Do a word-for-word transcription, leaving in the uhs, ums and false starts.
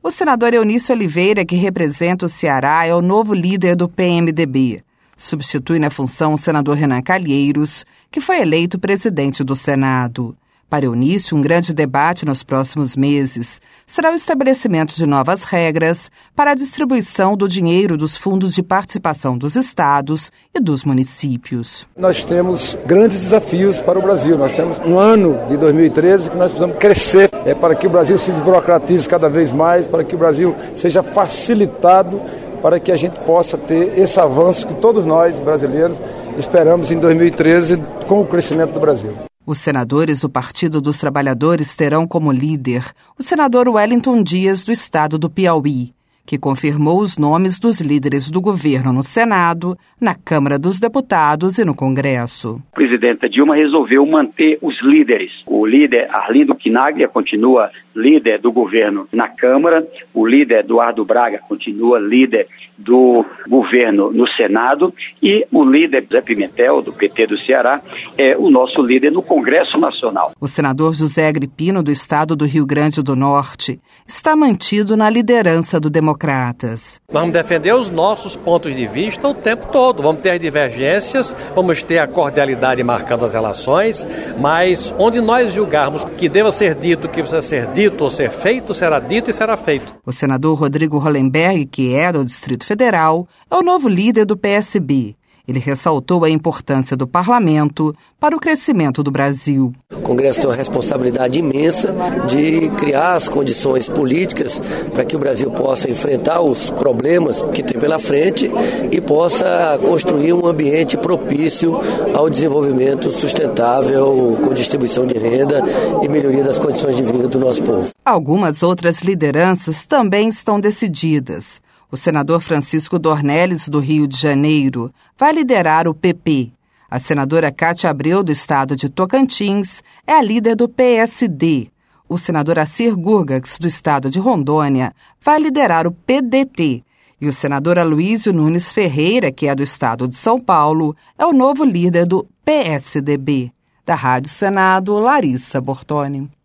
O senador Eunício Oliveira, que representa o Ceará, é o novo líder do P M D B. Substitui na função o senador Renan Calheiros, que foi eleito presidente do Senado. Para Eunício, um grande debate nos próximos meses será o estabelecimento de novas regras para a distribuição do dinheiro dos fundos de participação dos estados e dos municípios. Nós temos grandes desafios para o Brasil. Nós temos um ano de dois mil e treze que nós precisamos crescer é, para que o Brasil se desburocratize cada vez mais, para que o Brasil seja facilitado, para que a gente possa ter esse avanço que todos nós, brasileiros, esperamos em dois mil e treze com o crescimento do Brasil. Os senadores do Partido dos Trabalhadores terão como líder o senador Wellington Dias, do estado do Piauí, que confirmou os nomes dos líderes do governo no Senado, na Câmara dos Deputados e no Congresso. A presidenta Dilma resolveu manter os líderes. O líder Arlindo Quinaglia continua líder do governo na Câmara, o líder Eduardo Braga continua líder do governo no Senado e o líder Zé Pimentel, do P T do Ceará, é o nosso líder no Congresso Nacional. O senador José Agripino, do estado do Rio Grande do Norte, está mantido na liderança do Democratas. Nós vamos defender os nossos pontos de vista o tempo todo. Vamos ter divergências, vamos ter a cordialidade marcando as relações, mas onde nós julgarmos que deva ser dito, que precisa ser dito ou ser feito, será dito e será feito. O senador Rodrigo Hollenberg, que é do Distrito Federal, é o novo líder do P S B. Ele ressaltou a importância do parlamento para o crescimento do Brasil. O Congresso tem uma responsabilidade imensa de criar as condições políticas para que o Brasil possa enfrentar os problemas que tem pela frente e possa construir um ambiente propício ao desenvolvimento sustentável com distribuição de renda e melhoria das condições de vida do nosso povo. Algumas outras lideranças também estão decididas. O senador Francisco Dornelles, do Rio de Janeiro, vai liderar o P P. A senadora Cátia Abreu, do estado de Tocantins, é a líder do P S D. O senador Assir Gurgax, do estado de Rondônia, vai liderar o P D T. E o senador Aloysio Nunes Ferreira, que é do estado de São Paulo, é o novo líder do P S D B. Da Rádio Senado, Larissa Bortoni.